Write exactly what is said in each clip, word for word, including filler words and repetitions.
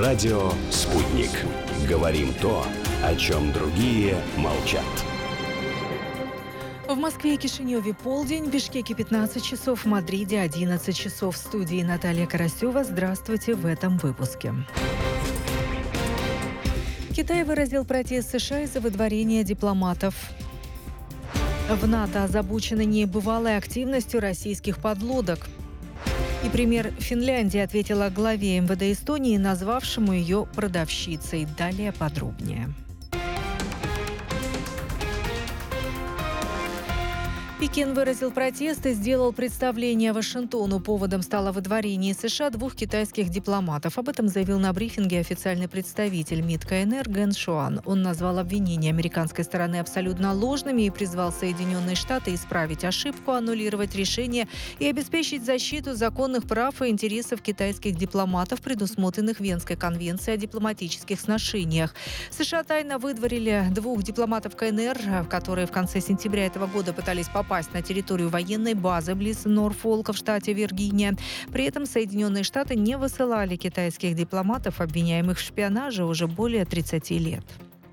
Радио «Спутник». Говорим то, о чем другие молчат. В Москве и Кишиневе полдень, в Бишкеке пятнадцать часов, в Мадриде одиннадцать часов. В студии Наталья Карасева. Здравствуйте в этом выпуске. Китай выразил протест США из-за выдворения дипломатов. В НАТО озабочены небывалой активностью российских подлодок. И премьер Финляндии ответила главе эм вэ дэ Эстонии, назвавшему ее продавщицей. Далее подробнее. Пекин выразил протест и сделал представление Вашингтону. Поводом стало выдворение из США двух китайских дипломатов. Об этом заявил на брифинге официальный представитель МИД ка эн эр Ген Шуан. Он назвал обвинения американской стороны абсолютно ложными и призвал Соединенные Штаты исправить ошибку, аннулировать решение и обеспечить защиту законных прав и интересов китайских дипломатов, предусмотренных Венской конвенцией о дипломатических сношениях. США тайно выдворили двух дипломатов ка эн эр, которые в конце сентября этого года пытались попасть на территорию военной базы близ Норфолка в штате Виргиния. При этом Соединенные Штаты не высылали китайских дипломатов, обвиняемых в шпионаже, уже более тридцати лет.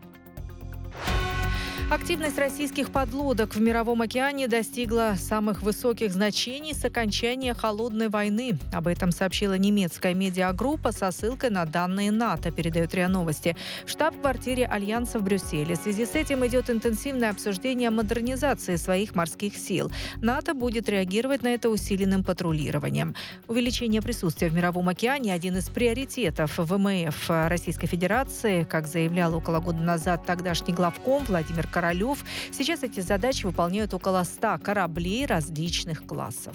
Активность российских подлодок в Мировом океане достигла самых высоких значений с окончания Холодной войны. Об этом сообщила немецкая медиагруппа со ссылкой на данные НАТО, передает РИА Новости. В штаб-квартире Альянса в Брюсселе. В связи с этим идет интенсивное обсуждение модернизации своих морских сил. НАТО будет реагировать на это усиленным патрулированием. Увеличение присутствия в Мировом океане – один из приоритетов вэ эм эф Российской Федерации. Как заявлял около года назад тогдашний главком Владимир Королев, сейчас эти задачи выполняют около ста кораблей различных классов.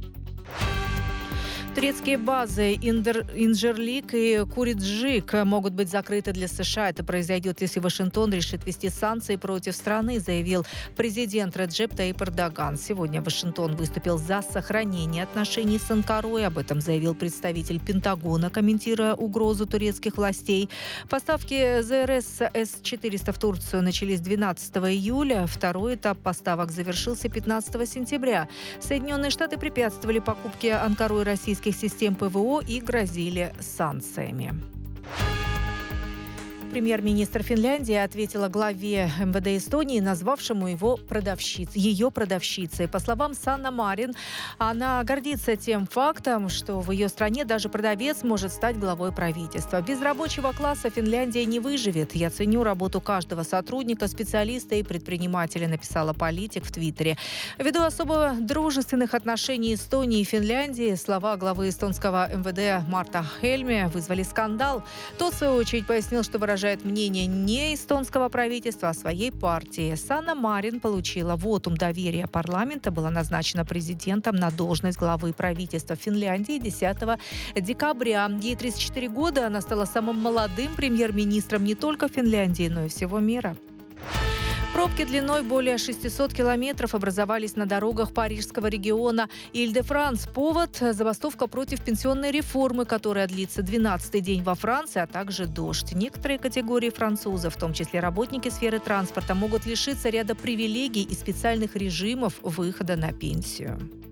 Турецкие базы Индер, Инжерлик и Куриджик могут быть закрыты для США. Это произойдет, если Вашингтон решит ввести санкции против страны, заявил президент Реджеп Таyyip Эрдоган. Сегодня Вашингтон выступил за сохранение отношений с Анкарой. Об этом заявил представитель Пентагона, комментируя угрозу турецких властей. Поставки зэ эр эс эс четыреста в Турцию начались двенадцатого июля. Второй этап поставок завершился пятнадцатого сентября. Соединенные Штаты препятствовали покупке Анкарой российских систем пэ вэ о и грозили санкциями. Премьер-министр Финляндии ответила главе эм вэ дэ Эстонии, назвавшему его продавщиц, ее продавщицей. По словам Санна Марин, она гордится тем фактом, что в ее стране даже продавец может стать главой правительства. Без рабочего класса Финляндия не выживет. Я ценю работу каждого сотрудника, специалиста и предпринимателя, написала политик в Твиттере. Ввиду особо дружественных отношений Эстонии и Финляндии, слова главы эстонского эм вэ дэ Марта Хельме вызвали скандал. Тот, в свою очередь, пояснил, что выражает мнение не эстонского правительства, а своей партии. Санна Марин получила вотум доверия парламента, была назначена президентом на должность главы правительства Финляндии десятого декабря. Ей тридцать четыре года, она стала самым молодым премьер-министром не только Финляндии, но и всего мира. Пробки длиной более шестисот километров образовались на дорогах парижского региона Иль-де-Франс. Повод – забастовка против пенсионной реформы, которая длится двенадцатый день во Франции, а также дождь. Некоторые категории французов, в том числе работники сферы транспорта, могут лишиться ряда привилегий и специальных режимов выхода на пенсию.